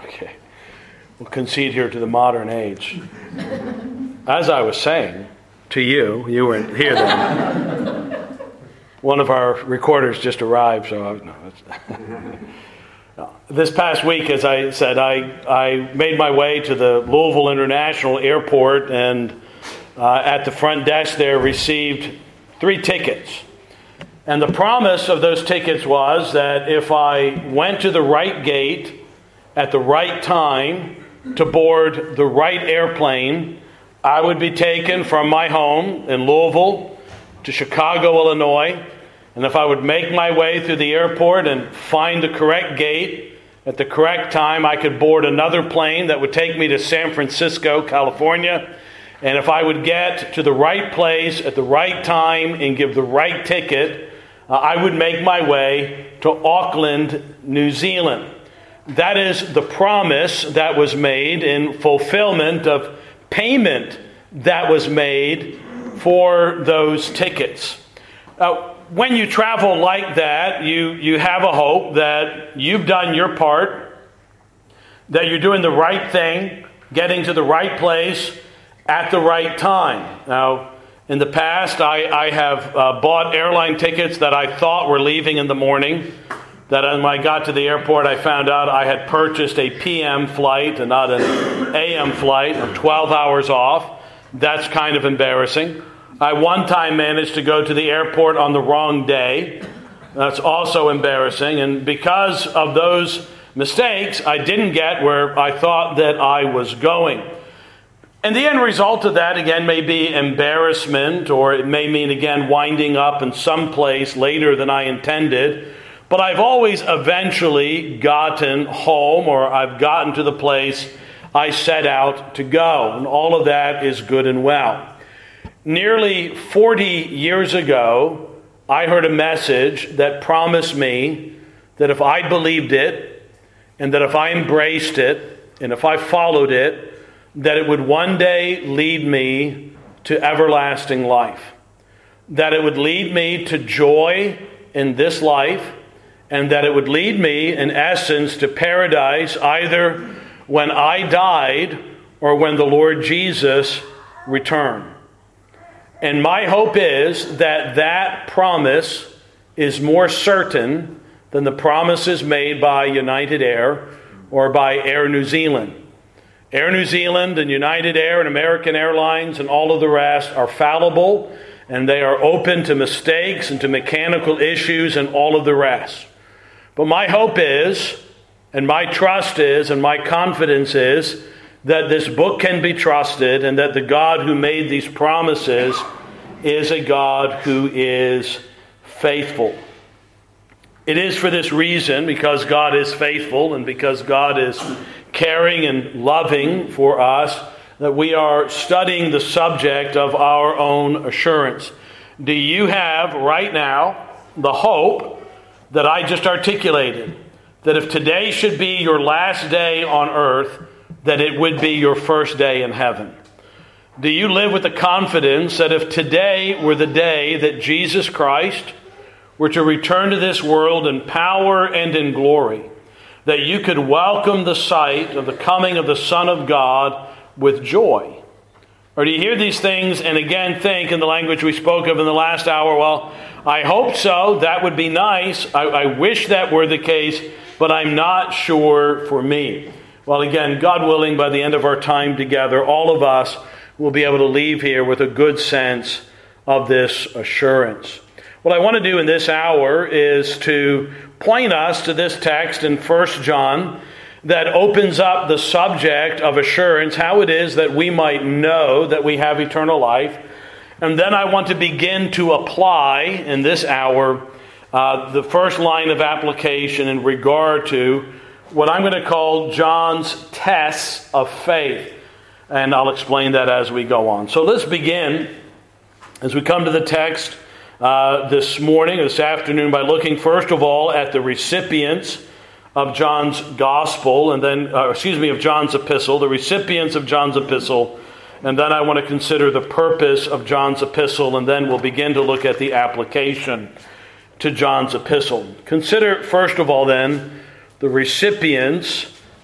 Okay. We'll concede here to the modern age. As I was saying to you weren't here then. One of our recorders just arrived, so this past week, as I said, I made my way to the Louisville International Airport, and at the front desk there received 3 tickets. And the promise of those tickets was that if I went to the right gate at the right time to board the right airplane, I would be taken from my home in Louisville to Chicago, Illinois. And if I would make my way through the airport and find the correct gate at the correct time, I could board another plane that would take me to San Francisco, California. And if I would get to the right place at the right time and give the right ticket, I would make my way to Auckland, New Zealand. That is the promise that was made in fulfillment of payment that was made for those tickets. When you travel like that, you have a hope that you've done your part, that you're doing the right thing, getting to the right place at the right time. Now, in the past, I have bought airline tickets that I thought were leaving in the morning, that when I got to the airport, I found out I had purchased a PM flight and not an AM flight. I'm 12 hours off. That's kind of embarrassing. I one time managed to go to the airport on the wrong day. That's also embarrassing. And because of those mistakes, I didn't get where I thought that I was going. And the end result of that, again, may be embarrassment, or it may mean, again, winding up in some place later than I intended. But I've always eventually gotten home, or I've gotten to the place I set out to go. And all of that is good and well. Nearly 40 years ago, I heard a message that promised me that if I believed it, and that if I embraced it, and if I followed it, that it would one day lead me to everlasting life. That it would lead me to joy in this life, and that it would lead me, in essence, to paradise either when I died or when the Lord Jesus returned. And my hope is that that promise is more certain than the promises made by United Air or by Air New Zealand. Air New Zealand and United Air and American Airlines and all of the rest are fallible, and they are open to mistakes and to mechanical issues and all of the rest. But my hope is, and my trust is, and my confidence is, that this book can be trusted, and that the God who made these promises is a God who is faithful. It is for this reason, because God is faithful and because God is caring and loving for us, that we are studying the subject of our own assurance. Do you have right now the hope that I just articulated, that if today should be your last day on earth, that it would be your first day in heaven? Do you live with the confidence that if today were the day that Jesus Christ were to return to this world in power and in glory, that you could welcome the sight of the coming of the Son of God with joy? Or do you hear these things and again think in the language we spoke of in the last hour, well, I hope so, that would be nice, I wish that were the case, but I'm not sure for me. Well, again, God willing, by the end of our time together, all of us will be able to leave here with a good sense of this assurance. What I want to do in this hour is to point us to this text in 1 John that opens up the subject of assurance, how it is that we might know that we have eternal life. And then I want to begin to apply in this hour the first line of application in regard to what I'm going to call John's tests of faith. And I'll explain that as we go on. So let's begin as we come to the text this morning, this afternoon, by looking first of all at the recipients of John's gospel, and then, of John's epistle, the recipients of John's epistle, and then I want to consider the purpose of John's epistle, and then we'll begin to look at the application to John's epistle. Consider, first of all, then, the recipients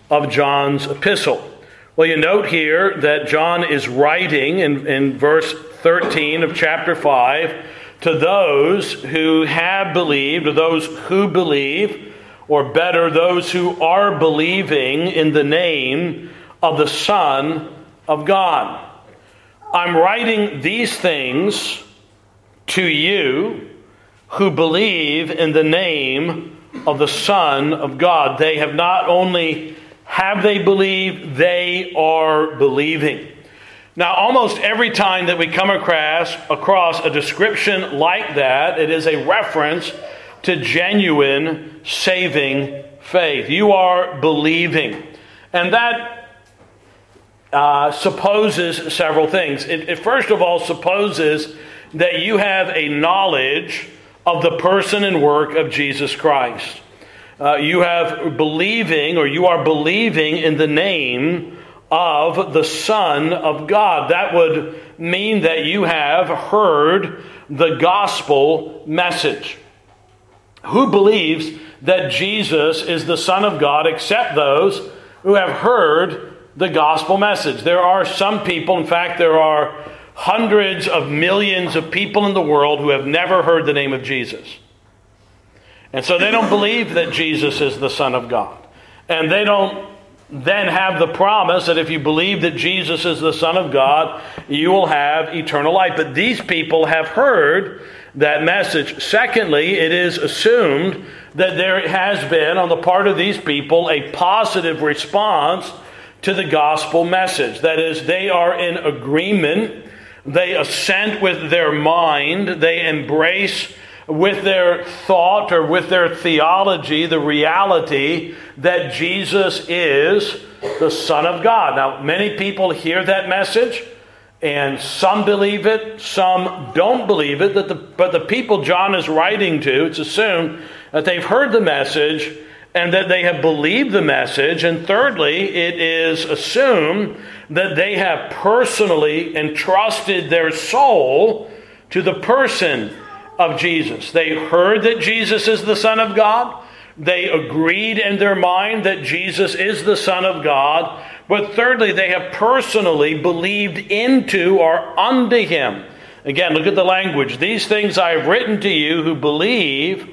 of John's epistle? Well, you note here that John is writing in verse 13 of chapter 5 to those who have believed, or those who believe, or better, those who are believing in the name of the Son of God. I'm writing these things to you who believe in the name of the Son of God. They have not only have they believed, they are believing. Now, almost every time that we come across a description like that, it is a reference to genuine saving faith. You are believing. And that supposes several things. It first of all supposes that you have a knowledge of the person and work of Jesus Christ. You are believing in the name of the Son of God. That would mean that you have heard the gospel message. Who believes that Jesus is the Son of God except those who have heard the gospel message? There are some people, in fact, there are hundreds of millions of people in the world who have never heard the name of Jesus. And so they don't believe that Jesus is the Son of God. And they don't then have the promise that if you believe that Jesus is the Son of God, you will have eternal life. But these people have heard that message. Secondly, it is assumed that there has been, on the part of these people, a positive response to the gospel message. That is, they are in agreement, they assent with their mind, they embrace with their thought or with their theology the reality that Jesus is the Son of God. Now, many people hear that message, and some believe it, some don't believe it, but the people John is writing to, it's assumed that they've heard the message and that they have believed the message. And thirdly, it is assumed that they have personally entrusted their soul to the person of Jesus. They heard that Jesus is the Son of God. They agreed in their mind that Jesus is the Son of God. But thirdly, they have personally believed into or unto him. Again, look at the language. These things I have written to you who believe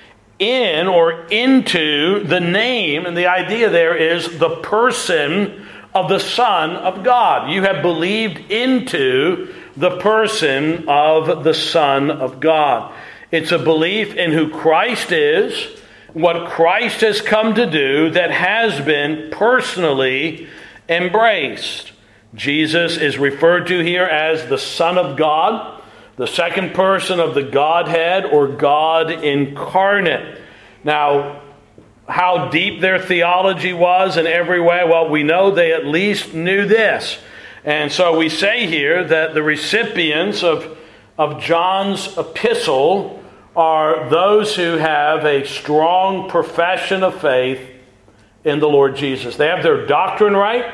in or into the name, and the idea there is the person of the Son of God. You have believed into the person of the Son of God. It's a belief in who Christ is, what Christ has come to do that has been personally embraced. Jesus is referred to here as the Son of God, the second person of the Godhead or God incarnate. Now, how deep their theology was in every way, well, we know they at least knew this. And so we say here that the recipients of John's epistle are those who have a strong profession of faith in the Lord Jesus. They have their doctrine right,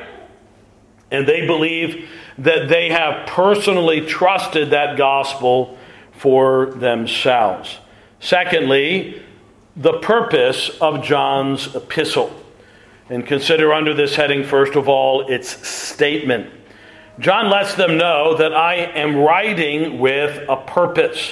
and they believe that they have personally trusted that gospel for themselves. Secondly, the purpose of John's epistle. And consider under this heading, first of all, its statement. John lets them know that I am writing with a purpose.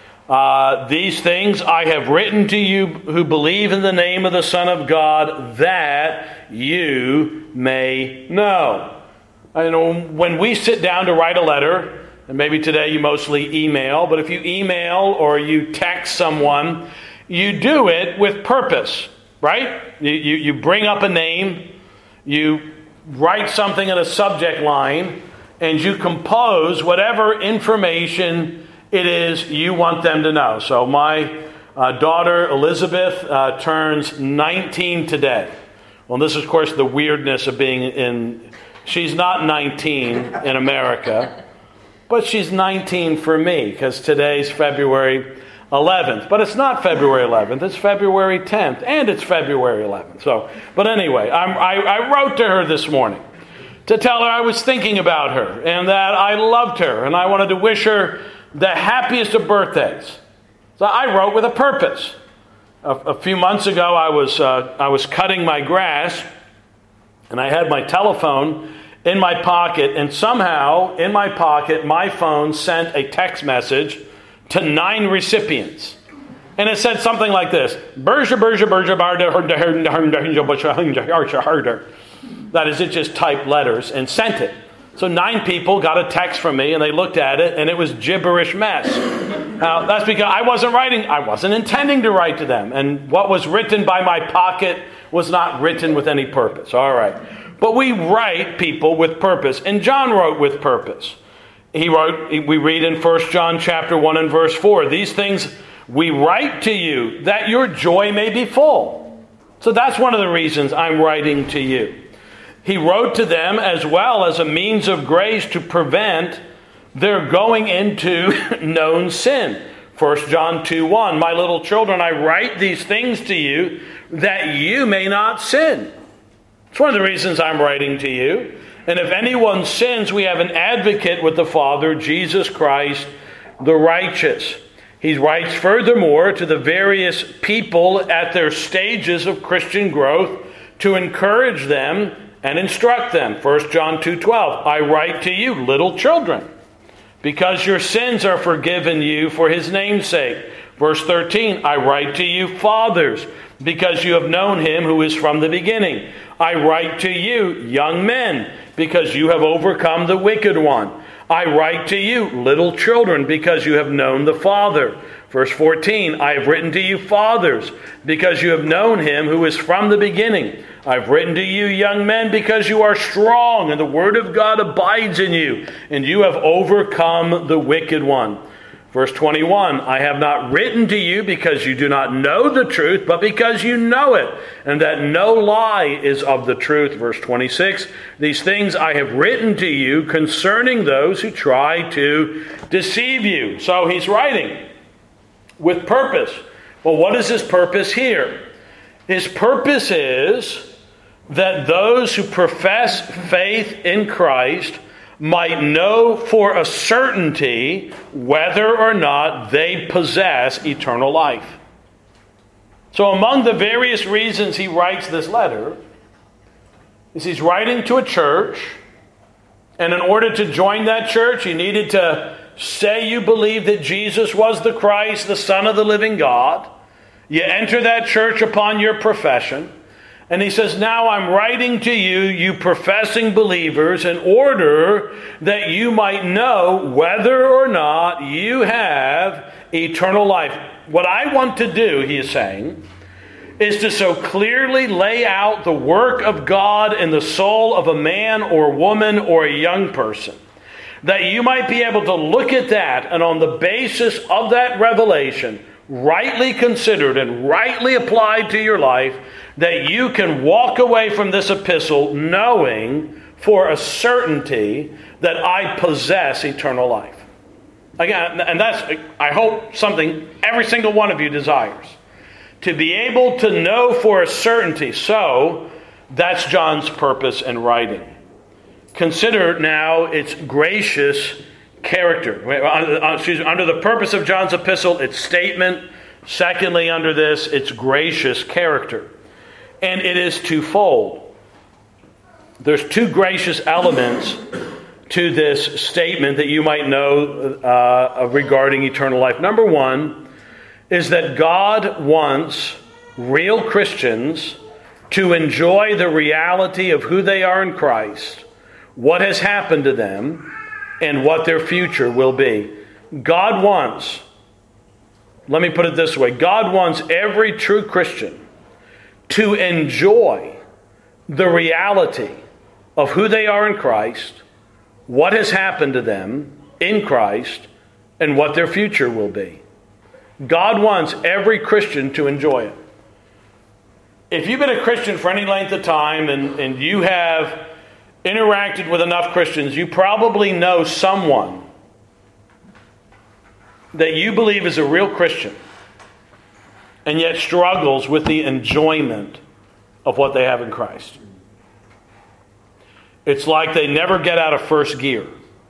These things I have written to you who believe in the name of the Son of God, that you may know. I know when we sit down to write a letter, and maybe today you mostly email, but if you email or you text someone, you do it with purpose, right? You bring up a name, you write something in a subject line, and you compose whatever information it is you want them to know. So my daughter Elizabeth turns 19 today. Well, this is, of course, the weirdness of being in... She's not 19 in America, but she's 19 for me, because today's February 11th. But it's not February 11th, it's February 10th, and it's February 11th. But anyway, I wrote to her this morning to tell her I was thinking about her and that I loved her and I wanted to wish her the happiest of birthdays. So I wrote with a purpose. A few months ago, I was cutting my grass, And I had my telephone in my pocket, and somehow in my pocket, my phone sent a text message to 9 recipients. And it said something like this: that is, it just typed letters and sent it. So 9 people got a text from me, and they looked at it, and it was gibberish mess. Now, that's because I wasn't intending to write to them. And what was written by my pocket was not written with any purpose. All right. But we write people with purpose. And John wrote with purpose. We read in 1 John chapter 1 and verse 4, "These things we write to you, that your joy may be full." So that's one of the reasons I'm writing to you. He wrote to them as well as a means of grace to prevent their going into known sin. 1 John 2:1, "My little children, I write these things to you that you may not sin." It's one of the reasons I'm writing to you. "And if anyone sins, we have an advocate with the Father, Jesus Christ, the righteous." He writes furthermore to the various people at their stages of Christian growth to encourage them and instruct them. 1 John 2:12, "I write to you, little children, because your sins are forgiven you for his name's sake." Verse 13, "I write to you, fathers, because you have known him who is from the beginning. I write to you, young men, because you have overcome the wicked one. I write to you, little children, because you have known the Father." Verse 14, "I have written to you, fathers, because you have known him who is from the beginning. I've written to you, young men, because you are strong, and the word of God abides in you, and you have overcome the wicked one." Verse 21, "I have not written to you because you do not know the truth, but because you know it, and that no lie is of the truth." Verse 26, "These things I have written to you concerning those who try to deceive you." So he's writing with purpose. Well, what is his purpose here? His purpose is that those who profess faith in Christ might know for a certainty whether or not they possess eternal life. So among the various reasons he writes this letter is he's writing to a church, and in order to join that church, you needed to say you believe that Jesus was the Christ, the Son of the living God. You enter that church upon your profession. And he says, now I'm writing to you, you professing believers, in order that you might know whether or not you have eternal life. What I want to do, he is saying, is to so clearly lay out the work of God in the soul of a man or woman or a young person, that you might be able to look at that, and on the basis of that revelation, rightly considered and rightly applied to your life, that you can walk away from this epistle knowing for a certainty that I possess eternal life. Again, and that's, I hope, something every single one of you desires. To be able to know for a certainty. So, that's John's purpose in writing. Consider now its gracious character. Under the purpose of John's epistle, its statement. Secondly, under this, its gracious character. And it is twofold. There's two gracious elements to this statement that you might know regarding eternal life. Number one is that God wants real Christians to enjoy the reality of who they are in Christ, what has happened to them, and what their future will be. God wants, let me put it this way, God wants every true Christian to enjoy the reality of who they are in Christ, what has happened to them in Christ, and what their future will be. God wants every Christian to enjoy it. If you've been a Christian for any length of time and you have interacted with enough Christians, you probably know someone that you believe is a real Christian and yet struggles with the enjoyment of what they have in Christ. It's like they never get out of first gear.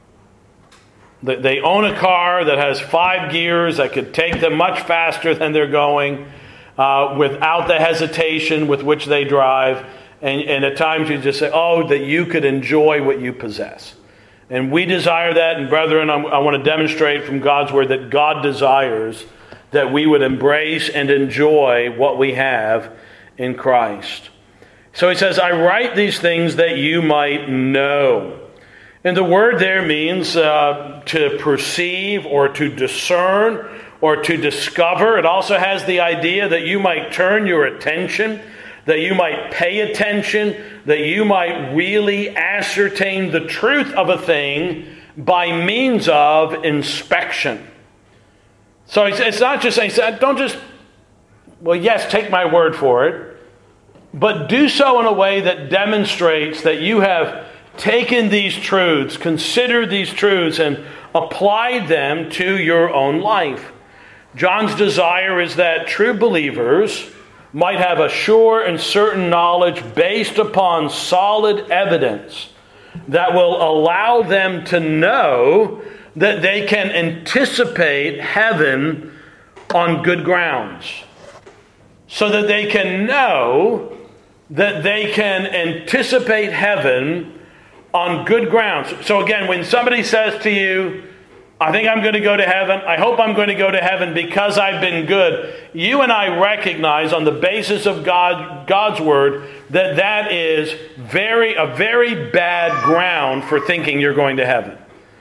They own a car that has 5 gears that could take them much faster than they're going without the hesitation with which they drive. And at times you just say, oh, that you could enjoy what you possess. And we desire that. And brethren, I want to demonstrate from God's word that God desires that we would embrace and enjoy what we have in Christ. So he says, I write these things that you might know. And the word there means to perceive or to discern or to discover. It also has the idea that you might turn your attention, that you might pay attention, that you might really ascertain the truth of a thing by means of inspection. So it's not just saying, don't just, well, yes, take my word for it, but do so in a way that demonstrates that you have taken these truths, considered these truths, and applied them to your own life. John's desire is that true believers might have a sure and certain knowledge based upon solid evidence that will allow them to know that they can anticipate heaven on good grounds. So that they can know that they can anticipate heaven on good grounds. So again, when somebody says to you, I think I'm going to go to heaven, I hope I'm going to go to heaven because I've been good, you and I recognize on the basis of God's word that is a very bad ground for thinking you're going to heaven.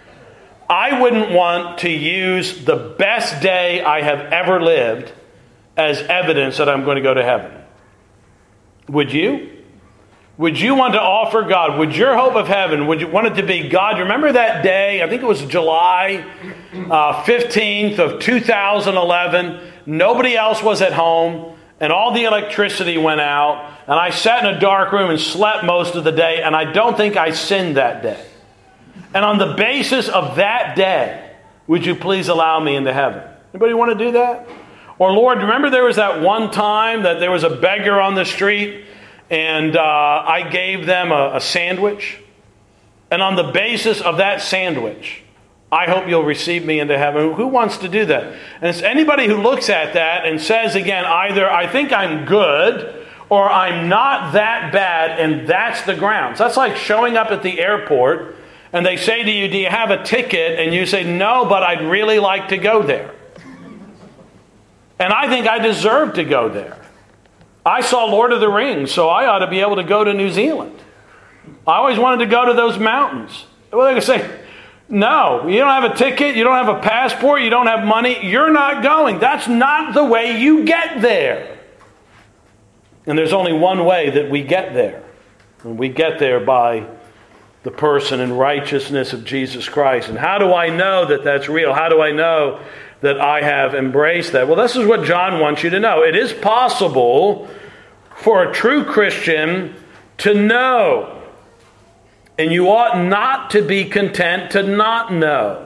I wouldn't want to use the best day I have ever lived as evidence that I'm going to go to heaven. Would you? Would you want to offer God? Would your hope of heaven, would you want it to be God? Remember that day, I think it was July 15th of 2011. Nobody else was at home and all the electricity went out. And I sat in a dark room and slept most of the day. And I don't think I sinned that day. And on the basis of that day, would you please allow me into heaven? Anybody want to do that? Or Lord, remember there was that one time that there was a beggar on the street and I gave them a sandwich. And on the basis of that sandwich, I hope you'll receive me into heaven. Who wants to do that? And it's anybody who looks at that and says again, either I think I'm good or I'm not that bad, and that's the grounds. That's like showing up at the airport and they say to you, do you have a ticket? And you say, no, but I'd really like to go there. And I think I deserve to go there. I saw Lord of the Rings, so I ought to be able to go to New Zealand. I always wanted to go to those mountains. Well, they're going to say, no, you don't have a ticket, you don't have a passport, you don't have money, you're not going. That's not the way you get there. And there's only one way that we get there. And we get there by the person and righteousness of Jesus Christ. And how do I know that that's real? How do I know that I have embraced that? Well, this is what John wants you to know. It is possible for a true Christian to know. And you ought not to be content to not know.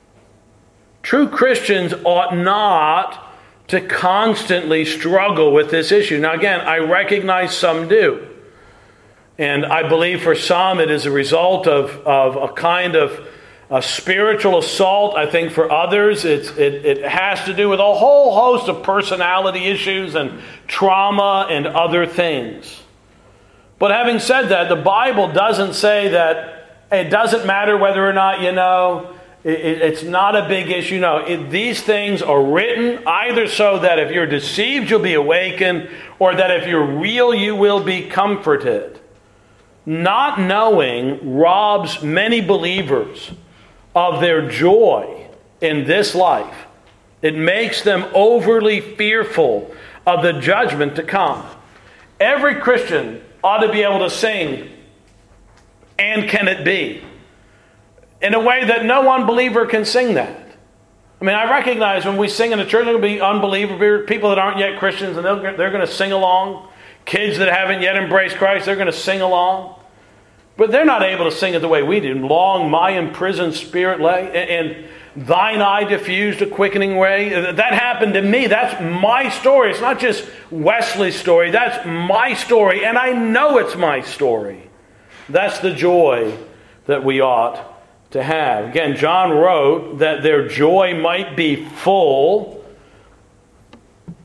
True Christians ought not to constantly struggle with this issue. Now again, I recognize some do. And I believe for some it is a result of a kind of a spiritual assault. I think for others it has to do with a whole host of personality issues and trauma and other things. But having said that, the Bible doesn't say that it doesn't matter whether or not you know. It's not a big issue. No, these things are written either so that if you're deceived, you'll be awakened, or that if you're real, you will be comforted. Not knowing robs many believers of their joy in this life. It makes them overly fearful of the judgment to come. Every Christian ought to be able to sing, "And Can It Be?" in a way that no unbeliever can sing that. I mean, I recognize when we sing in the church, there will be unbelievers, people that aren't yet Christians, and they're going to sing along. Kids that haven't yet embraced Christ, they're going to sing along. But they're not able to sing it the way we do. Long my imprisoned spirit lay, and thine eye diffused a quickening way. That happened to me. That's my story. It's not just Wesley's story. That's my story, and I know it's my story. That's the joy that we ought to have. Again, John wrote that their joy might be full.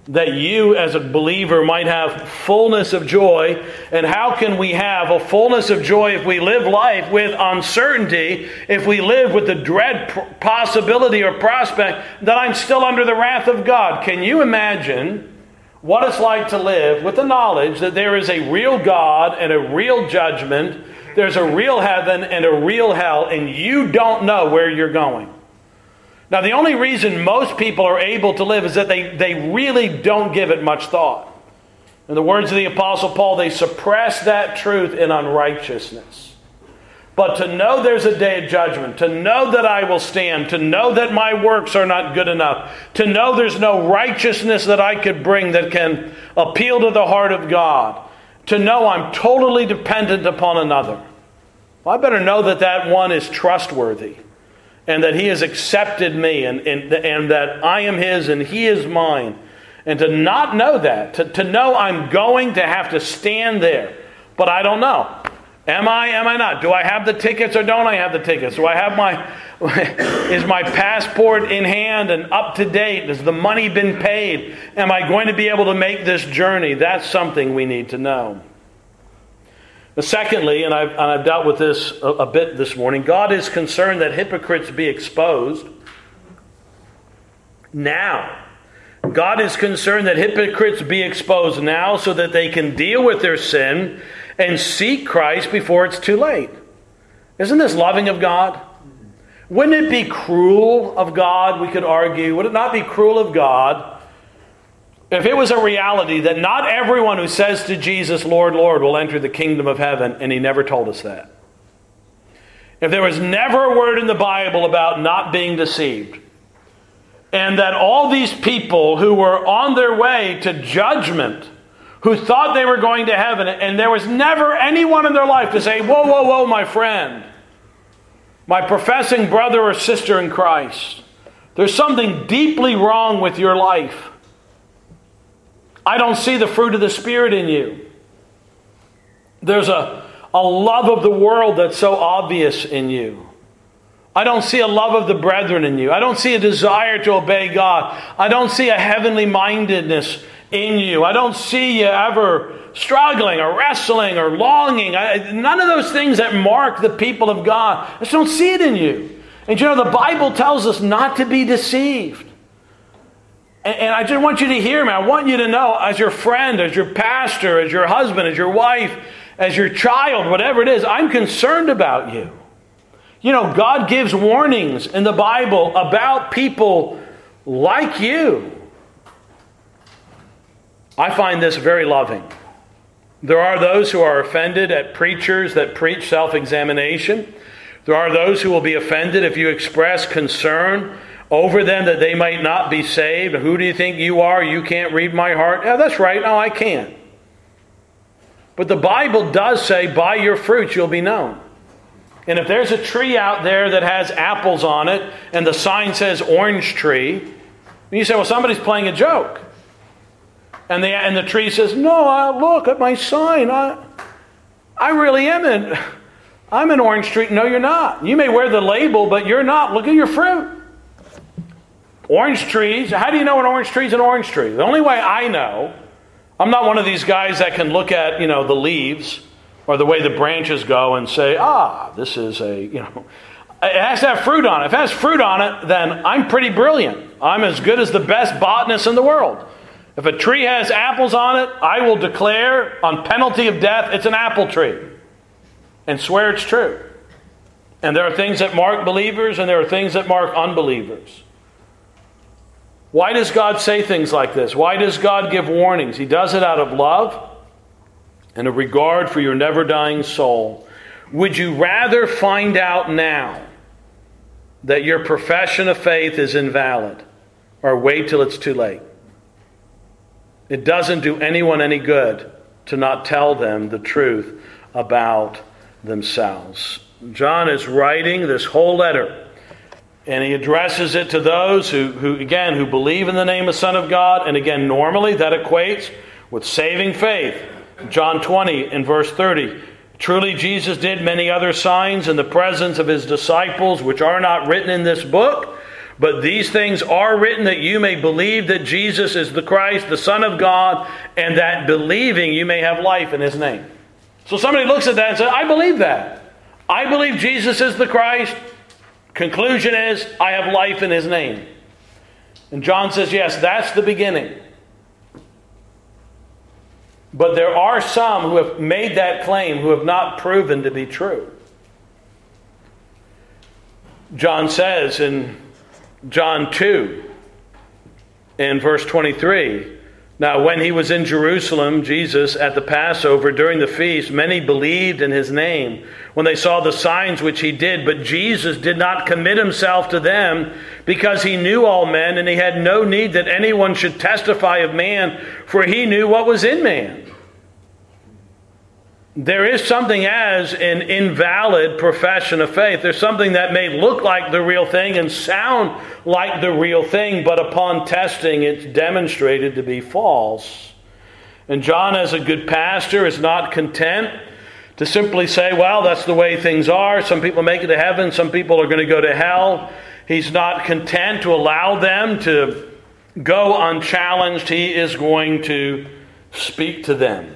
that you as a believer might have fullness of joy. And how can we have a fullness of joy if we live life with uncertainty, if we live with the dread possibility or prospect that I'm still under the wrath of God? Can you imagine what it's like to live with the knowledge that there is a real God and a real judgment, there's a real heaven and a real hell, and you don't know where you're going? Now, the only reason most people are able to live is that they really don't give it much thought. In the words of the Apostle Paul, they suppress that truth in unrighteousness. But to know there's a day of judgment, to know that I will stand, to know that my works are not good enough, to know there's no righteousness that I could bring that can appeal to the heart of God, to know I'm totally dependent upon another. Well, I better know that that one is trustworthy, and that he has accepted me, and that I am his and he is mine. And to not know that, to know I'm going to have to stand there, but I don't know. Am I not? Do I have the tickets or don't I have the tickets? Do I have is my passport in hand and up to date? Has the money been paid? Am I going to be able to make this journey? That's something we need to know. But secondly, and I've dealt with this a bit this morning, God is concerned that hypocrites be exposed now. God is concerned that hypocrites be exposed now so that they can deal with their sin and seek Christ before it's too late. Isn't this loving of God? Wouldn't it be cruel of God, we could argue, would it not be cruel of God if it was a reality that not everyone who says to Jesus, Lord, Lord, will enter the kingdom of heaven, and he never told us that? If there was never a word in the Bible about not being deceived, and that all these people who were on their way to judgment, who thought they were going to heaven, and there was never anyone in their life to say, whoa, whoa, whoa, my friend, my professing brother or sister in Christ, there's something deeply wrong with your life. I don't see the fruit of the Spirit in you. There's a love of the world that's so obvious in you. I don't see a love of the brethren in you. I don't see a desire to obey God. I don't see a heavenly mindedness in you. I don't see you ever struggling or wrestling or longing. None of those things that mark the people of God. I just don't see it in you. And you know, the Bible tells us not to be deceived. And I just want you to hear me. I want you to know, as your friend, as your pastor, as your husband, as your wife, as your child, whatever it is, I'm concerned about you. You know, God gives warnings in the Bible about people like you. I find this very loving. There are those who are offended at preachers that preach self-examination. There are those who will be offended if you express concern over them that they might not be saved. Who do you think you are? You can't read my heart. Yeah, that's right. No, I can't. But the Bible does say, by your fruits you'll be known. And if there's a tree out there that has apples on it and the sign says orange tree, you say, well, somebody's playing a joke. And the tree says, no, look at my sign. I really am I'm an orange tree. No, you're not. You may wear the label, but you're not. Look at your fruit. Orange trees. How do you know an orange tree is an orange tree? The only way I know, I'm not one of these guys that can look at, the leaves or the way the branches go and say, this is it has to have fruit on it. If it has fruit on it, then I'm pretty brilliant. I'm as good as the best botanist in the world. If a tree has apples on it, I will declare on penalty of death it's an apple tree and swear it's true. And there are things that mark believers and there are things that mark unbelievers. Why does God say things like this? Why does God give warnings? He does it out of love and a regard for your never-dying soul. Would you rather find out now that your profession of faith is invalid or wait till it's too late? It doesn't do anyone any good to not tell them the truth about themselves. John is writing this whole letter, and he addresses it to those who believe in the name of Son of God. And again, normally that equates with saving faith. John 20 and verse 30. Truly Jesus did many other signs in the presence of his disciples, which are not written in this book. But these things are written that you may believe that Jesus is the Christ, the Son of God, and that believing you may have life in his name. So somebody looks at that and says, I believe that. I believe Jesus is the Christ. Conclusion is, I have life in his name. And John says, yes, that's the beginning. But there are some who have made that claim who have not proven to be true. John says in John 2, in verse 23, now when he was in Jerusalem, Jesus, at the Passover during the feast, many believed in his name when they saw the signs which he did. But Jesus did not commit himself to them because he knew all men, and he had no need that anyone should testify of man, for he knew what was in man. There is something as an invalid profession of faith. There's something that may look like the real thing and sound like the real thing, but upon testing it's demonstrated to be false. And John, as a good pastor, is not content to simply say, well, that's the way things are. Some people make it to heaven, some people are going to go to hell. He's not content to allow them to go unchallenged. He is going to speak to them.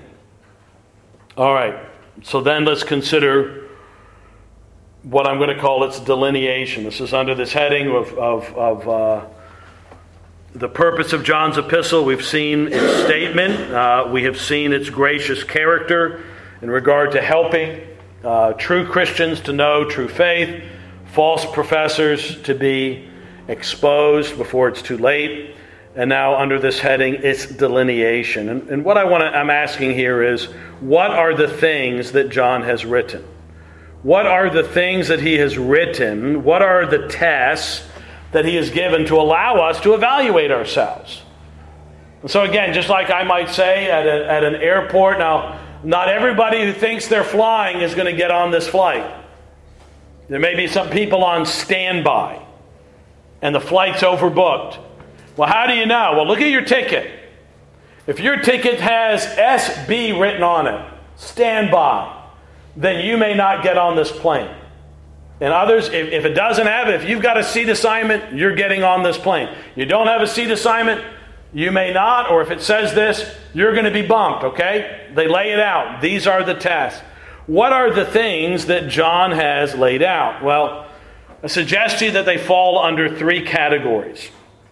All right, so then let's consider what I'm going to call its delineation. This is under this heading of the purpose of John's epistle. We've seen its statement. We have seen its gracious character in regard to helping true Christians to know true faith, false professors to be exposed before it's too late. And now under this heading, it's delineation. And what I'm asking here is, what are the things that John has written? What are the things that he has written? What are the tests that he has given to allow us to evaluate ourselves? And so again, just like I might say at an airport, now, not everybody who thinks they're flying is going to get on this flight. There may be some people on standby, and the flight's overbooked. Well, how do you know? Well, look at your ticket. If your ticket has SB written on it, standby, then you may not get on this plane. And others, if it doesn't have it, if you've got a seat assignment, you're getting on this plane. You don't have a seat assignment, you may not, or if it says this, you're going to be bumped, okay? They lay it out. These are the tests. What are the things that John has laid out? Well, I suggest to you that they fall under three categories.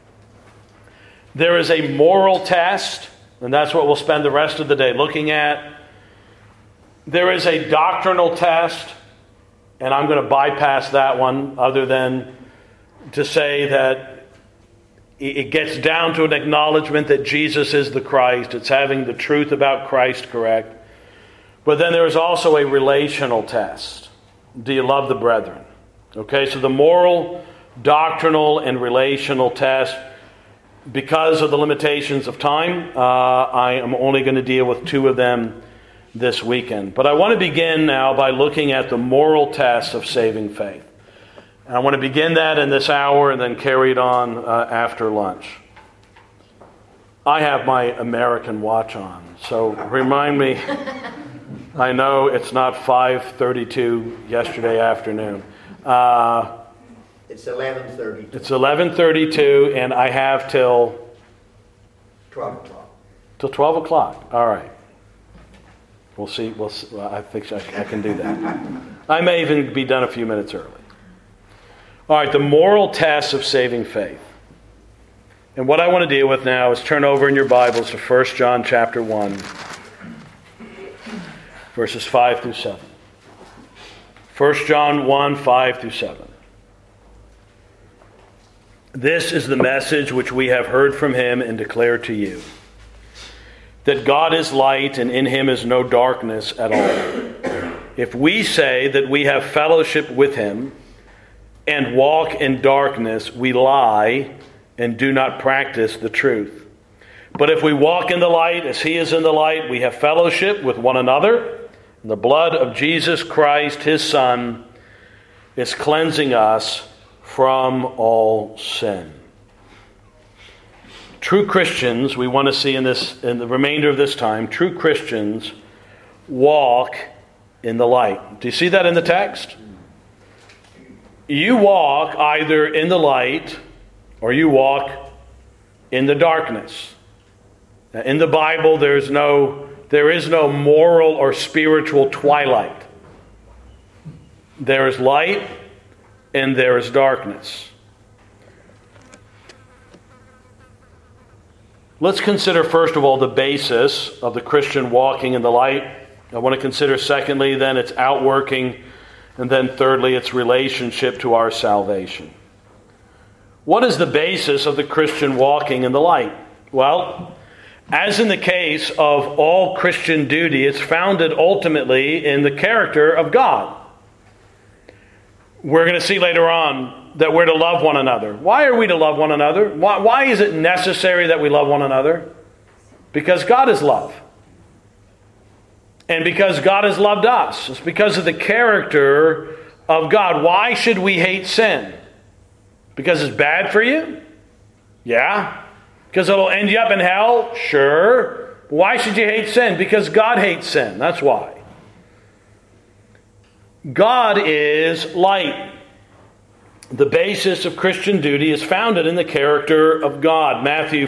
There is a moral test, and that's what we'll spend the rest of the day looking at. There is a doctrinal test, and I'm going to bypass that one other than to say that it gets down to an acknowledgement that Jesus is the Christ. It's having the truth about Christ correct. But then there is also a relational test. Do you love the brethren? Okay, so the moral, doctrinal, and relational test. Because of the limitations of time, I am only going to deal with two of them this weekend. But I want to begin now by looking at the moral test of saving faith. And I want to begin that in this hour and then carry it on after lunch. I have my American watch on, so remind me. I know it's not 5:32 yesterday afternoon. It's 11:32. It's 11:32, and I have till 12 o'clock. Till 12 o'clock. All right. We'll see. Well, I think I can do that. I may even be done a few minutes early. All right, the moral test of saving faith. And what I want to deal with now is turn over in your Bibles to 1 John chapter 1, verses 5 through 7. 1 John 1, 5 through 7. This is the message which we have heard from him and declare to you, that God is light and in him is no darkness at all. If we say that we have fellowship with him and walk in darkness, we lie and do not practice the truth. But if we walk in the light as he is in the light, we have fellowship with one another. And the blood of Jesus Christ, his Son, is cleansing us from all sin. True Christians, we want to see in the remainder of this time, true Christians walk in the light. Do you see that in the text? You walk either in the light or you walk in the darkness. Now, in the Bible, there is no moral or spiritual twilight. There is light and there is darkness. Let's consider, first of all, the basis of the Christian walking in the light. I want to consider, secondly, then its outworking, and then thirdly, its relationship to our salvation. What is the basis of the Christian walking in the light? Well, as in the case of all Christian duty, it's founded ultimately in the character of God. We're going to see later on that we're to love one another. Why are we to love one another? Why is it necessary that we love one another? Because God is love. And because God has loved us. It's because of the character of God. Why should we hate sin? Because it's bad for you? Yeah. Because it'll end you up in hell? Sure. Why should you hate sin? Because God hates sin. That's why. God is light. The basis of Christian duty is founded in the character of God. Matthew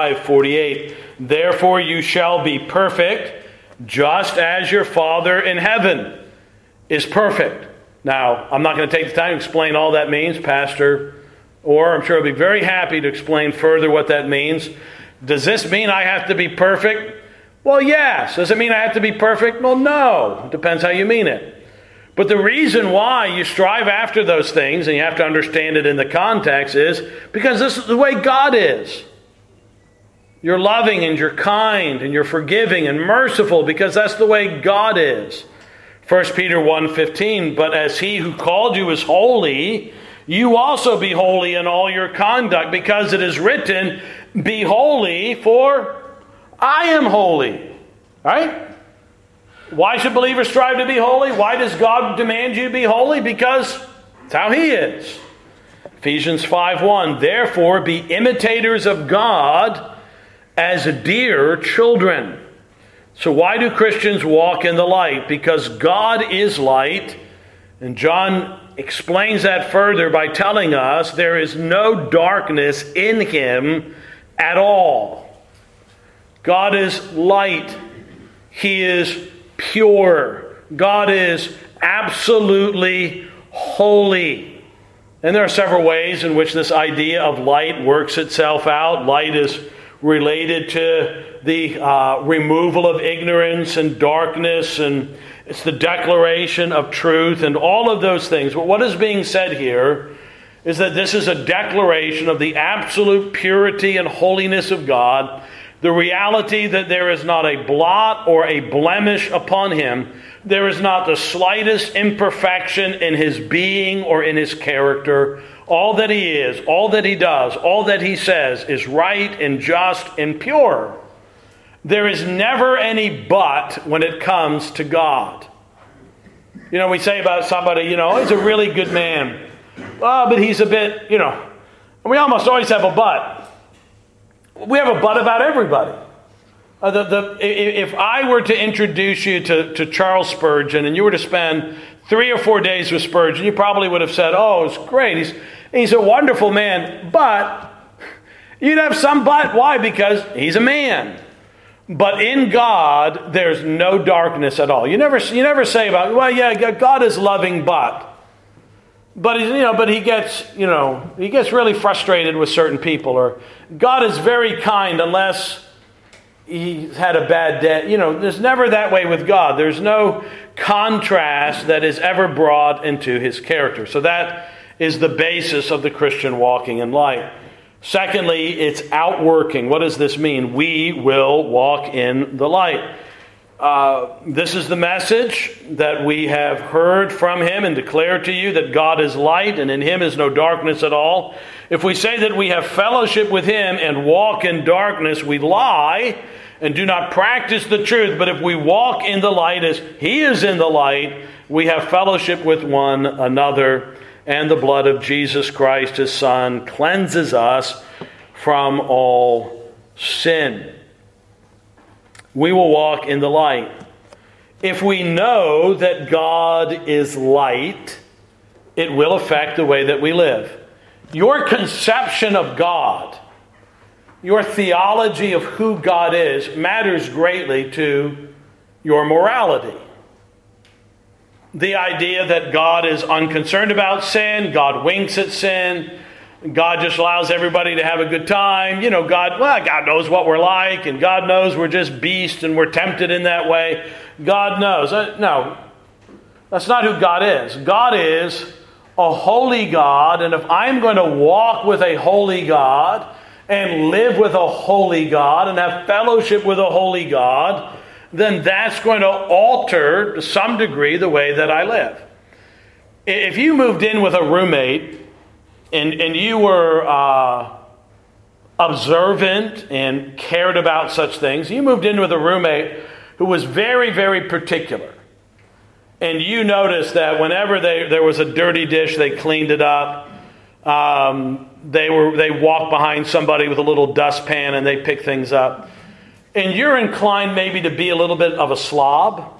5:48. Therefore you shall be perfect, just as your Father in heaven is perfect. Now, I'm not going to take the time to explain all that means, Pastor, or I'm sure I'll be very happy to explain further what that means. Does this mean I have to be perfect? Well, yes. Does it mean I have to be perfect? Well, no. It depends how you mean it. But the reason why you strive after those things, and you have to understand it in the context, is because this is the way God is. You're loving and you're kind and you're forgiving and merciful because that's the way God is. 1 Peter 1:15, but as he who called you is holy, you also be holy in all your conduct, because it is written, be holy, for I am holy. Right? Why should believers strive to be holy? Why does God demand you to be holy? Because it's how he is. Ephesians 5:1, therefore be imitators of God as dear children. So why do Christians walk in the light? Because God is light. And John explains that further by telling us there is no darkness in him at all. God is light. He is pure. God is absolutely holy. And there are several ways in which this idea of light works itself out. Light is related to the removal of ignorance and darkness, and it's the declaration of truth and all of those things. But what is being said here is that this is a declaration of the absolute purity and holiness of God, the reality that there is not a blot or a blemish upon him. There is not the slightest imperfection in his being or in his character. All that he is, all that he does, all that he says is right and just and pure. There is never any but when it comes to God. You know, we say about somebody, he's a really good man. Oh, but he's a bit, we almost always have a but. We have a but about everybody. If I were to introduce you to Charles Spurgeon and you were to spend 3 or 4 days with Spurgeon, you probably would have said, oh, it's great. He's a wonderful man. But you'd have some but. Why? Because he's a man. But in God, there's no darkness at all. You never say about, well, yeah, God is loving, but he gets really frustrated with certain people, or God is very kind unless he's had a bad day. There's never that way with God. There's no contrast that is ever brought into his character. So that is the basis of the Christian walking in light. Secondly, it's outworking. What does this mean? We will walk in the light. This is the message that we have heard from him and declared to you, that God is light and in him is no darkness at all. If we say that we have fellowship with him and walk in darkness, we lie and do not practice the truth. But if we walk in the light as he is in the light, we have fellowship with one another, and the blood of Jesus Christ, his Son, cleanses us from all sin. We will walk in the light. If we know that God is light, it will affect the way that we live. Your conception of God, your theology of who God is, matters greatly to your morality. The idea that God is unconcerned about sin, God winks at sin, God just allows everybody to have a good time. God knows what we're like, and God knows we're just beasts and we're tempted in that way. God knows. No, that's not who God is. God is a holy God, and if I'm going to walk with a holy God and live with a holy God and have fellowship with a holy God, then that's going to alter to some degree the way that I live. If you moved in with a roommate and you were observant and cared about such things, you moved in with a roommate who was very, very particular. And you noticed that whenever there was a dirty dish, they cleaned it up. They walked behind somebody with a little dustpan and they picked things up. And you're inclined maybe to be a little bit of a slob.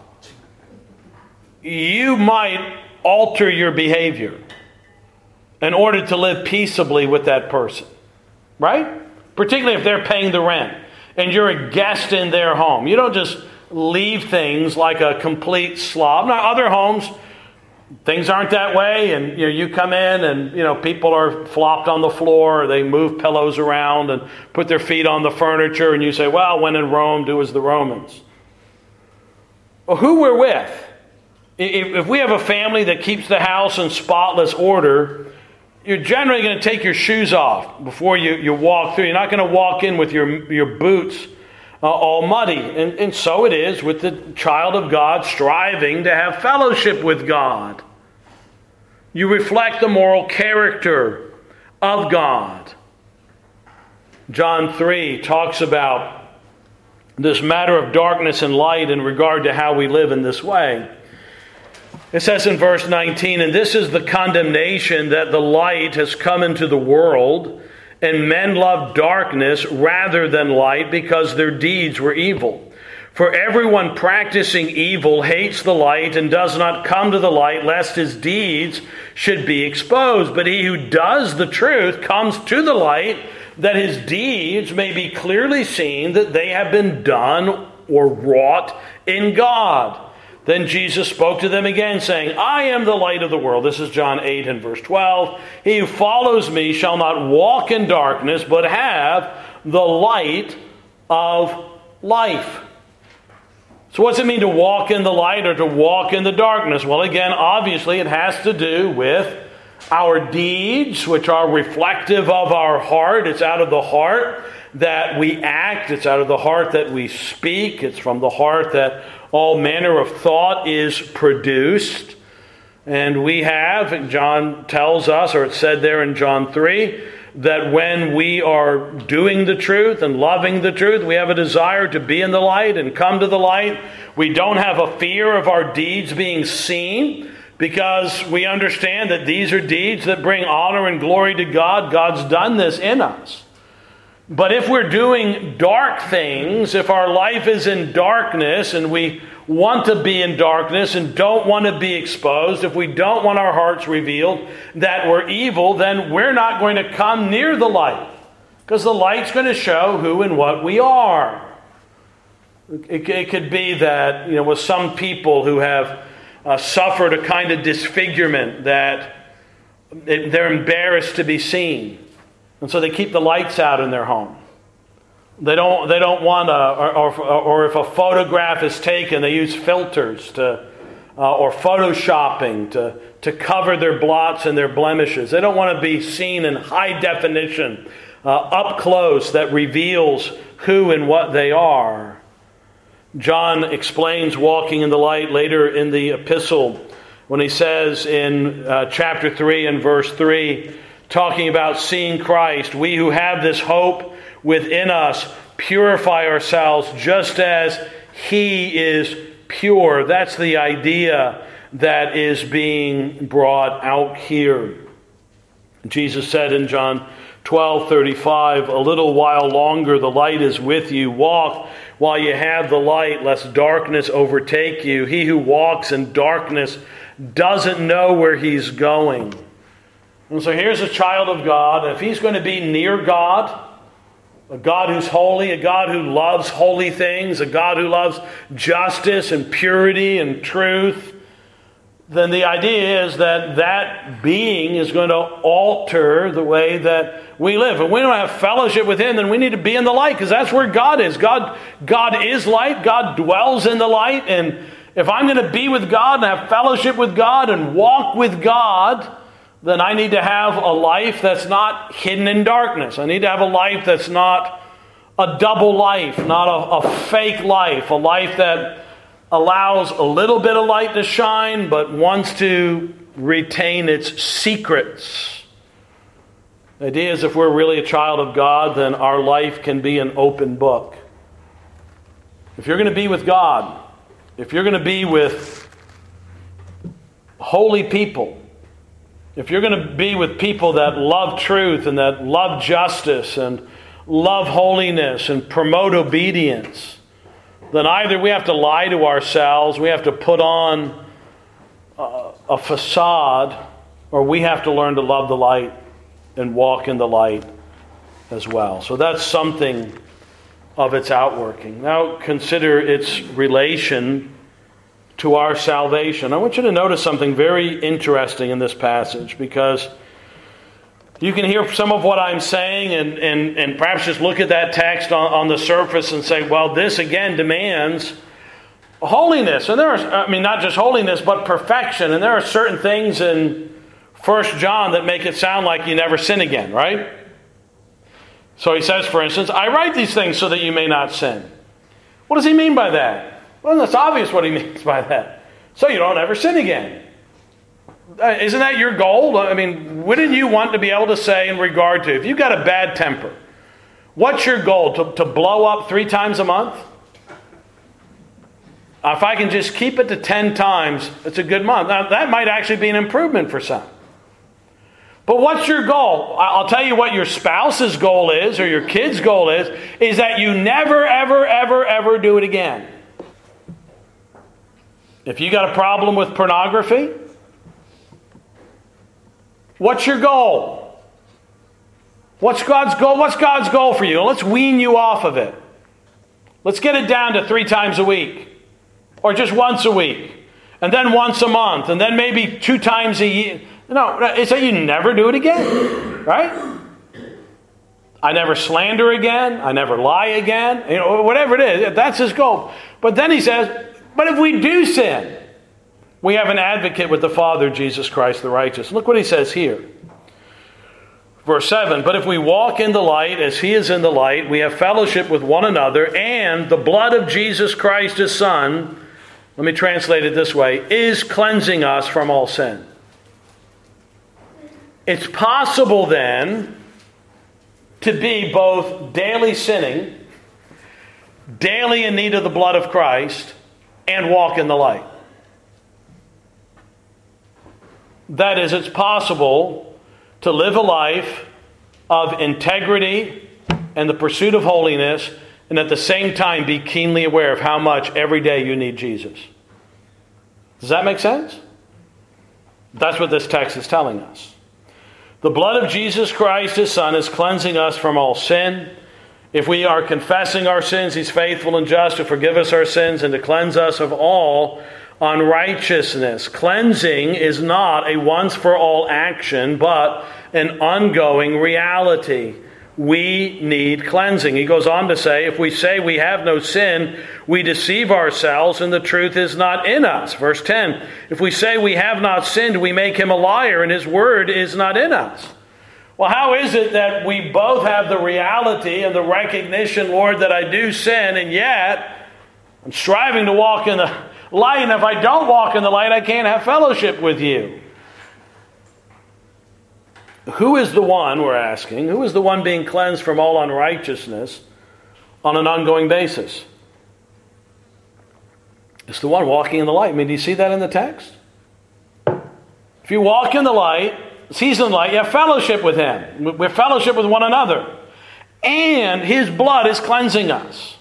You might alter your behavior in order to live peaceably with that person. Right? Particularly if they're paying the rent and you're a guest in their home. You don't just leave things like a complete slob. Now, other homes, things aren't that way, and you come in and people are flopped on the floor, or they move pillows around and put their feet on the furniture, and you say, well, when in Rome, do as the Romans. Well, who we're with, if we have a family that keeps the house in spotless order, you're generally going to take your shoes off before you walk through. You're not going to walk in with your boots all muddy. And so it is with the child of God striving to have fellowship with God. You reflect the moral character of God. John 3 talks about this matter of darkness and light in regard to how we live in this way. It says in verse 19, "And this is the condemnation, that the light has come into the world, and men love darkness rather than light, because their deeds were evil. For everyone practicing evil hates the light and does not come to the light, lest his deeds should be exposed. But he who does the truth comes to the light, that his deeds may be clearly seen, that they have been done or wrought in God." Then Jesus spoke to them again, saying, "I am the light of the world." This is John 8 and verse 12. "He who follows me shall not walk in darkness, but have the light of life." So what's it mean to walk in the light or to walk in the darkness? Well, again, obviously it has to do with our deeds, which are reflective of our heart. It's out of the heart that we act. It's out of the heart that we speak. It's from the heart that all manner of thought is produced. And we have, John tells us, or it's said there in John 3, that when we are doing the truth and loving the truth, we have a desire to be in the light and come to the light. We don't have a fear of our deeds being seen, because we understand that these are deeds that bring honor and glory to God. God's done this in us. But if we're doing dark things, if our life is in darkness and we want to be in darkness and don't want to be exposed, if we don't want our hearts revealed that we're evil, then we're not going to come near the light, because the light's going to show who and what we are. It could be that, with some people who have suffered a kind of disfigurement, that they're embarrassed to be seen. And so they keep the lights out in their home. They don't want to, or if a photograph is taken, they use filters or photoshopping to cover their blots and their blemishes. They don't want to be seen in high definition, up close, that reveals who and what they are. John explains walking in the light later in the epistle when he says in chapter 3 and verse 3, talking about seeing Christ, "We who have this hope within us purify ourselves just as He is pure." That's the idea that is being brought out here. Jesus said in John 12:35, "A little while longer the light is with you. Walk while you have the light, lest darkness overtake you. He who walks in darkness doesn't know where he's going." And so here's a child of God. If he's going to be near God, a God who's holy, a God who loves holy things, a God who loves justice and purity and truth, then the idea is that that being is going to alter the way that we live. If we don't have fellowship with him, then we need to be in the light, because that's where God is. God is light. God dwells in the light. And if I'm going to be with God and have fellowship with God and walk with God, then I need to have a life that's not hidden in darkness. I need to have a life that's not a double life, not a fake life, a life that allows a little bit of light to shine, but wants to retain its secrets. The idea is if we're really a child of God, then our life can be an open book. If you're going to be with God, if you're going to be with holy people, if you're going to be with people that love truth and that love justice and love holiness and promote obedience, then either we have to lie to ourselves, we have to put on a facade, or we have to learn to love the light and walk in the light as well. So that's something of its outworking. Now consider its relation to our salvation. I want you to notice something very interesting in this passage, because you can hear some of what I'm saying and perhaps just look at that text on the surface and say, well, this again demands holiness. And not just holiness, but perfection. And there are certain things in 1 John that make it sound like you never sin again, right? So he says, for instance, I write these things so that you may not sin. What does he mean by that? Well, that's obvious what he means by that. So you don't ever sin again. Isn't that your goal? I mean, wouldn't you want to be able to say in regard to, if you've got a bad temper, what's your goal? To blow up 3 times a month? If I can just keep it to 10 times, it's a good month. Now, that might actually be an improvement for some. But what's your goal? I'll tell you what your spouse's goal is, or your kid's goal is that you never, ever, ever, ever do it again. If you got a problem with pornography, what's your goal? What's God's goal? What's God's goal for you? Let's wean you off of it. Let's get it down to 3 times a week. Or just once a week. And then once a month. And then maybe 2 times a year. No, it's that you never do it again. Right? I never slander again. I never lie again. Whatever it is. That's his goal. But then he says, but if we do sin, we have an advocate with the Father, Jesus Christ the righteous. Look what he says here. Verse 7, but if we walk in the light as he is in the light, we have fellowship with one another, and the blood of Jesus Christ his Son, let me translate it this way, is cleansing us from all sin. It's possible then to be both daily sinning, daily in need of the blood of Christ, and walk in the light. That is, it's possible to live a life of integrity and the pursuit of holiness, and at the same time be keenly aware of how much every day you need Jesus. Does that make sense? That's what this text is telling us. The blood of Jesus Christ, his Son, is cleansing us from all sin. If we are confessing our sins, he's faithful and just to forgive us our sins and to cleanse us of all unrighteousness. Cleansing is not a once-for-all action, but an ongoing reality. We need cleansing. He goes on to say, if we say we have no sin, we deceive ourselves and the truth is not in us. Verse 10, if we say we have not sinned, we make him a liar and his word is not in us. Well, how is it that we both have the reality and the recognition, Lord, that I do sin, and yet I'm striving to walk in the light, and if I don't walk in the light, I can't have fellowship with you? Who is the one, we're asking, who is the one being cleansed from all unrighteousness on an ongoing basis? It's the one walking in the light. I mean, do you see that in the text? If you walk in the light, he's in the light, you have fellowship with him. We have fellowship with one another. And his blood is cleansing us.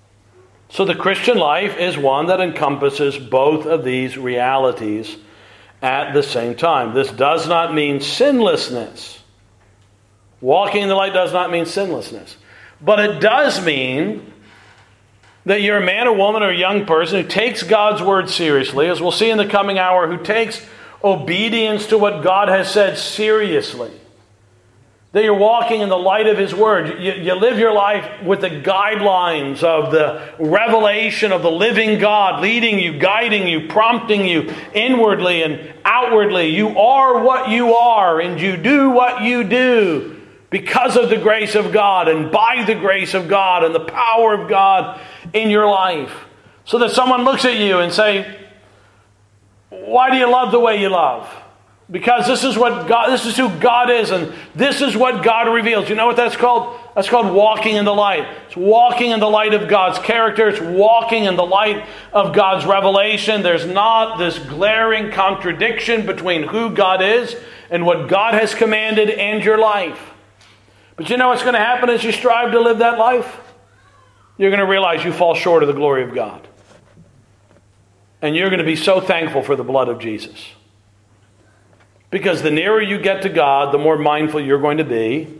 So the Christian life is one that encompasses both of these realities at the same time. This does not mean sinlessness. Walking in the light does not mean sinlessness. But it does mean that you're a man or woman or a young person who takes God's word seriously, as we'll see in the coming hour, who takes obedience to what God has said seriously. That you're walking in the light of His Word. You live your life with the guidelines of the revelation of the living God, leading you, guiding you, prompting you inwardly and outwardly. You are what you are, and you do what you do because of the grace of God and by the grace of God and the power of God in your life. So that someone looks at you and say, why do you love the way you love? Because this is who God is, and this is what God reveals. You know what that's called? That's called walking in the light. It's walking in the light of God's character. It's walking in the light of God's revelation. There's not this glaring contradiction between who God is and what God has commanded and your life. But you know what's going to happen as you strive to live that life? You're going to realize you fall short of the glory of God. And you're going to be so thankful for the blood of Jesus. Because the nearer you get to God, the more mindful you're going to be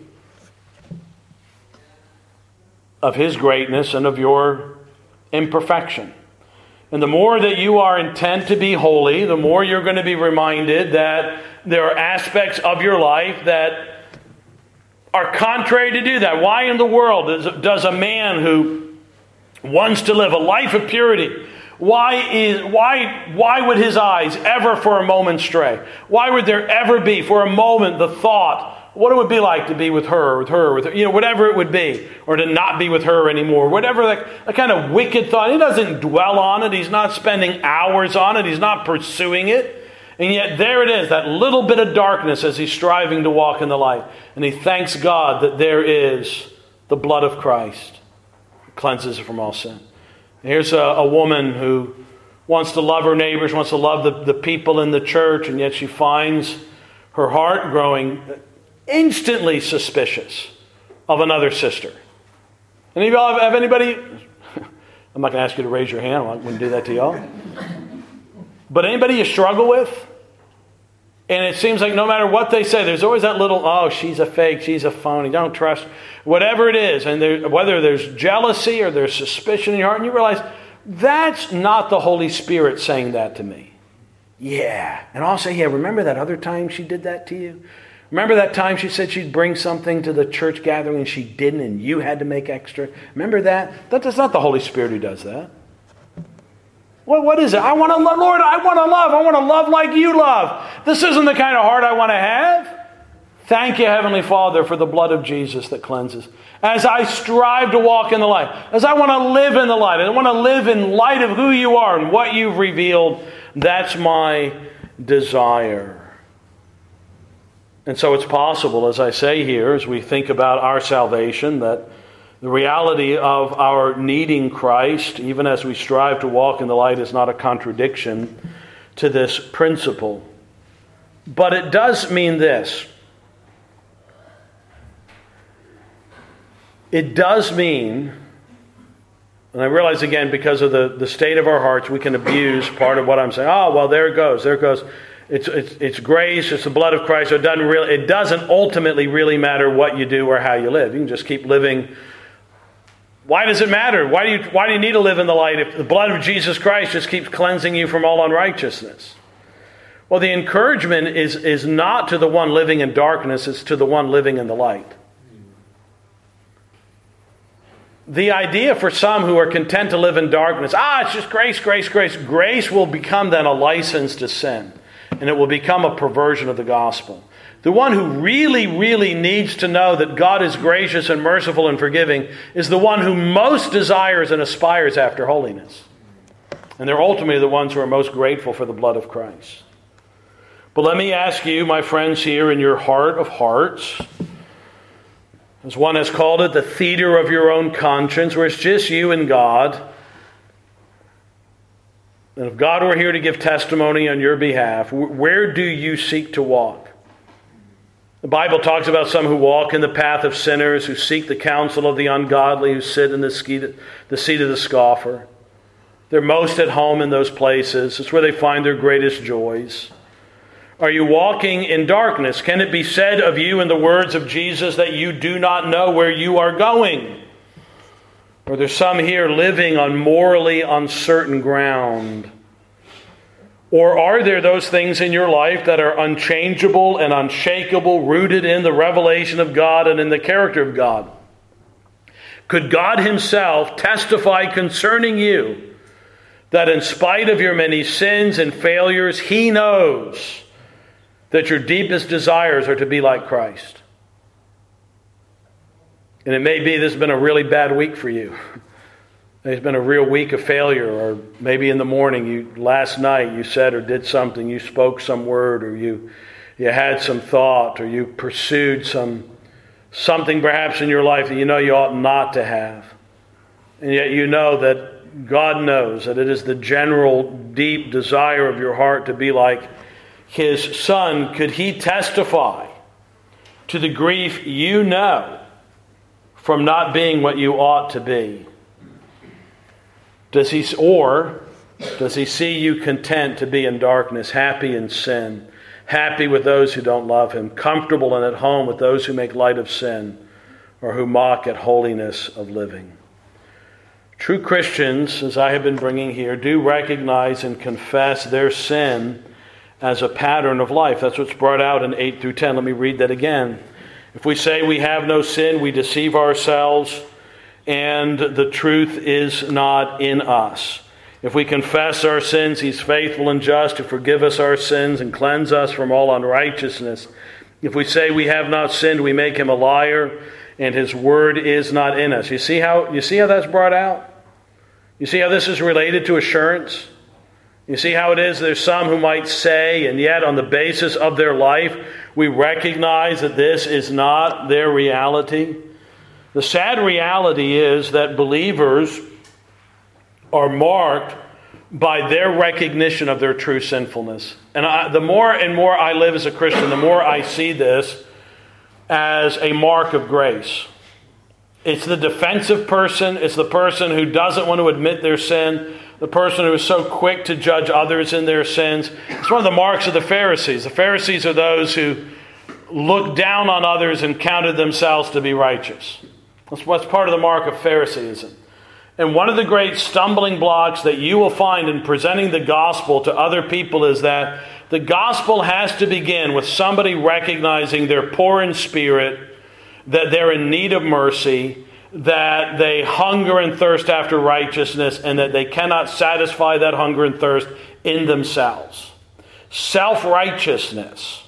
of His greatness and of your imperfection. And the more that you are intent to be holy, the more you're going to be reminded that there are aspects of your life that are contrary to do that. Why in the world does a man who wants to live a life of purity, why would his eyes ever for a moment stray? Why would there ever be for a moment the thought, what it would be like to be with her, whatever it would be, or to not be with her anymore, whatever that kind of wicked thought. He doesn't dwell on it. He's not spending hours on it. He's not pursuing it. And yet there it is, that little bit of darkness as he's striving to walk in the light. And he thanks God that there is the blood of Christ. It cleanses it from all sin. Here's a woman who wants to love her neighbors, wants to love the people in the church, and yet she finds her heart growing instantly suspicious of another sister. Any of y'all have anybody? I'm not going to ask you to raise your hand. I wouldn't do that to y'all. But anybody you struggle with? And it seems like no matter what they say, there's always that little, oh, she's a fake, she's a phony, don't trust. Whatever it is, and whether there's jealousy or there's suspicion in your heart, and you realize, that's not the Holy Spirit saying that to me. Yeah. And I'll say, yeah, remember that other time she did that to you? Remember that time she said she'd bring something to the church gathering and she didn't and you had to make extra? Remember that? That's not the Holy Spirit who does that. What is it? I want to love, Lord, I want to love. I want to love like you love. This isn't the kind of heart I want to have. Thank you, Heavenly Father, for the blood of Jesus that cleanses. As I strive to walk in the light, as I want to live in the light, I want to live in light of who you are and what you've revealed, that's my desire. And so it's possible, as I say here, as we think about our salvation, that the reality of our needing Christ, even as we strive to walk in the light, is not a contradiction to this principle. But it does mean this. It does mean, and I realize again, because of the state of our hearts, we can abuse part of what I'm saying. Oh, well, there it goes. It's grace, it's the blood of Christ. So it doesn't ultimately really matter what you do or how you live. You can just keep living. Why does it matter? Why do you need to live in the light if the blood of Jesus Christ just keeps cleansing you from all unrighteousness? Well, the encouragement is not to the one living in darkness, it's to the one living in the light. The idea for some who are content to live in darkness, it's just grace, grace, grace. Grace will become then a license to sin, and it will become a perversion of the gospel. The one who really, really needs to know that God is gracious and merciful and forgiving is the one who most desires and aspires after holiness. And they're ultimately the ones who are most grateful for the blood of Christ. But let me ask you, my friends, here in your heart of hearts, as one has called it, the theater of your own conscience, where it's just you and God. And if God were here to give testimony on your behalf, where do you seek to walk? The Bible talks about some who walk in the path of sinners, who seek the counsel of the ungodly, who sit in the seat of the scoffer. They're most at home in those places. It's where they find their greatest joys. Are you walking in darkness? Can it be said of you in the words of Jesus that you do not know where you are going? Or there's some here living on morally uncertain ground? Or are there those things in your life that are unchangeable and unshakable, rooted in the revelation of God and in the character of God? Could God himself testify concerning you that in spite of your many sins and failures, he knows that your deepest desires are to be like Christ? And it may be this has been a really bad week for you. It's been a real week of failure, or maybe in the morning, last night you said or did something, you spoke some word, or you had some thought, or you pursued something perhaps in your life that you know you ought not to have. And yet you know that God knows that it is the general deep desire of your heart to be like his Son. Could he testify to the grief you know from not being what you ought to be? Does he see you content to be in darkness, happy in sin, happy with those who don't love him, comfortable and at home with those who make light of sin or who mock at holiness of living? True Christians, as I have been bringing here, do recognize and confess their sin as a pattern of life. That's what's brought out in 8 through 10. Let me read that again. If we say we have no sin, we deceive ourselves, and the truth is not in us. If we confess our sins, he's faithful and just to forgive us our sins and cleanse us from all unrighteousness. If we say we have not sinned, we make him a liar, and his word is not in us. You see how that's brought out? You see how this is related to assurance? You see how it is there's some who might say, and yet on the basis of their life, we recognize that this is not their reality. The sad reality is that believers are marked by their recognition of their true sinfulness. And the more and more I live as a Christian, the more I see this as a mark of grace. It's the defensive person. It's the person who doesn't want to admit their sin. The person who is so quick to judge others in their sins. It's one of the marks of the Pharisees. The Pharisees are those who looked down on others and counted themselves to be righteous. That's what's part of the mark of Phariseeism. And one of the great stumbling blocks that you will find in presenting the gospel to other people is that the gospel has to begin with somebody recognizing they're poor in spirit, that they're in need of mercy, that they hunger and thirst after righteousness, and that they cannot satisfy that hunger and thirst in themselves. Self-righteousness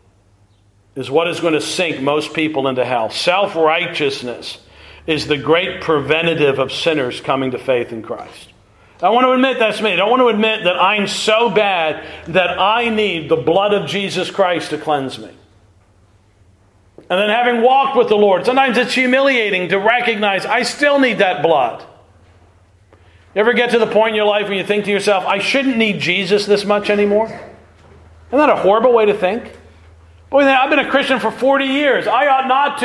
is what is going to sink most people into hell. Self-righteousness is the great preventative of sinners coming to faith in Christ. I want to admit that's me. I don't want to admit that I'm so bad that I need the blood of Jesus Christ to cleanse me. And then having walked with the Lord, sometimes it's humiliating to recognize I still need that blood. You ever get to the point in your life when you think to yourself, I shouldn't need Jesus this much anymore? Isn't that a horrible way to think? Boy, I've been a Christian for 40 years. I ought not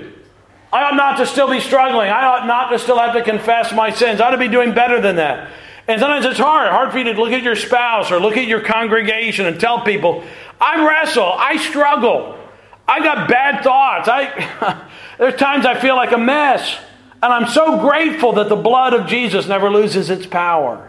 to still be struggling. I ought not to still have to confess my sins. I ought to be doing better than that. And sometimes it's hard for you to look at your spouse or look at your congregation and tell people, I wrestle, I struggle, I got bad thoughts. There's times I feel like a mess. And I'm so grateful that the blood of Jesus never loses its power.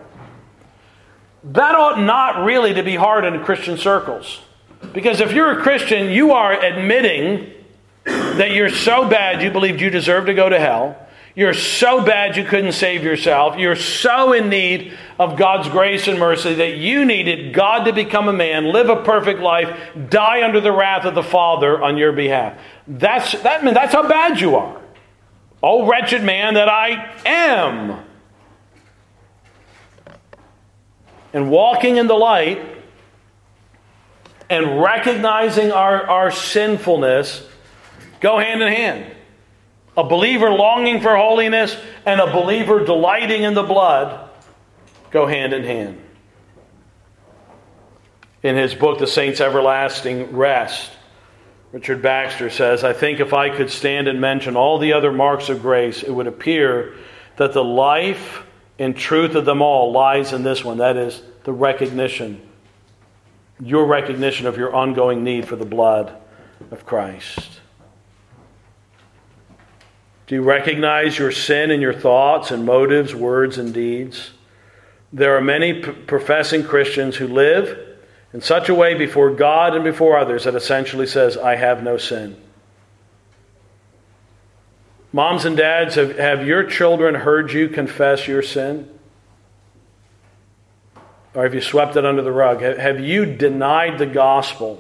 That ought not really to be hard in Christian circles. Because if you're a Christian, you are admitting that you're so bad you believed you deserve to go to hell. You're so bad you couldn't save yourself. You're so in need of God's grace and mercy that you needed God to become a man, live a perfect life, die under the wrath of the Father on your behalf. That's how bad you are. Oh, wretched man that I am. And walking in the light and recognizing our sinfulness go hand in hand. A believer longing for holiness and a believer delighting in the blood go hand in hand. In his book, The Saints' Everlasting Rest, Richard Baxter says, I think if I could stand and mention all the other marks of grace, it would appear that the life and truth of them all lies in this one. That is the recognition your recognition of your ongoing need for the blood of Christ? Do you recognize your sin in your thoughts and motives, words and deeds? There are many professing Christians who live in such a way before God and before others that essentially says, I have no sin. Moms and dads, have your children heard you confess your sin? Or have you swept it under the rug? Have you denied the gospel?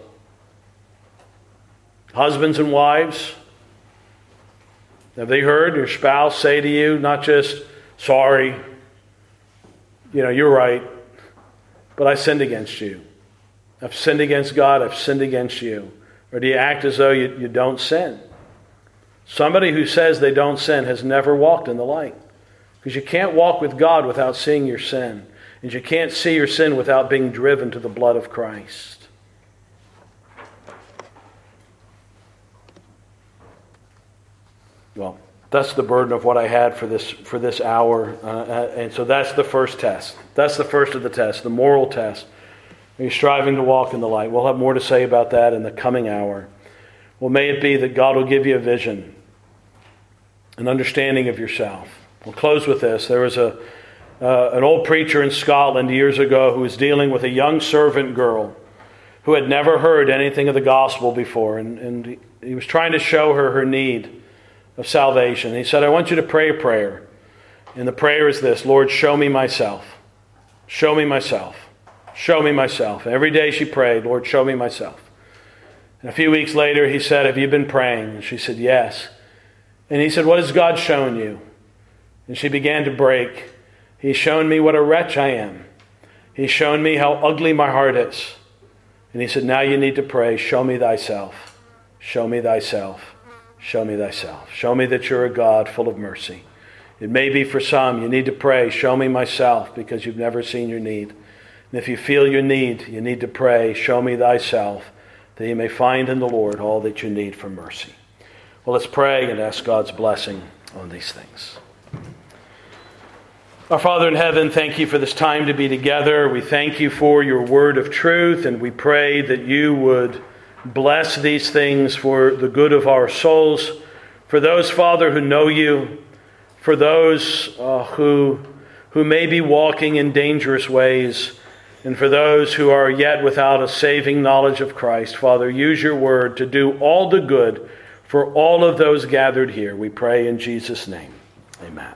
Husbands and wives, have they heard your spouse say to you, not just, sorry, you're right, but I sinned against you. I've sinned against God, I've sinned against you. Or do you act as though you don't sin? Somebody who says they don't sin has never walked in the light. Because you can't walk with God without seeing your sin. And you can't see your sin without being driven to the blood of Christ. Well, that's the burden of what I had for this hour. And so that's the first test. That's the first of the tests, the moral test. Are you striving to walk in the light? We'll have more to say about that in the coming hour. Well, may it be that God will give you a vision, an understanding of yourself. We'll close with this. There was an old preacher in Scotland years ago who was dealing with a young servant girl who had never heard anything of the gospel before. And he was trying to show her need of salvation. He said, I want you to pray a prayer. And the prayer is this: Lord, show me myself. Show me myself. Show me myself. And every day she prayed, Lord, show me myself. And a few weeks later he said, have you been praying? And she said, yes. And he said, what has God shown you? And she began to break. He's shown me what a wretch I am. He's shown me how ugly my heart is. And he said, now you need to pray, show me thyself. Show me thyself. Show me thyself. Show me that you're a God full of mercy. It may be for some, you need to pray, show me myself, because you've never seen your need. And if you feel your need, you need to pray, show me thyself, that you may find in the Lord all that you need for mercy. Well, let's pray and ask God's blessing on these things. Our Father in heaven, thank you for this time to be together. We thank you for your word of truth, and we pray that you would bless these things for the good of our souls. For those, Father, who know you, for those who may be walking in dangerous ways, and for those who are yet without a saving knowledge of Christ, Father, use your word to do all the good for all of those gathered here. We pray in Jesus' name. Amen.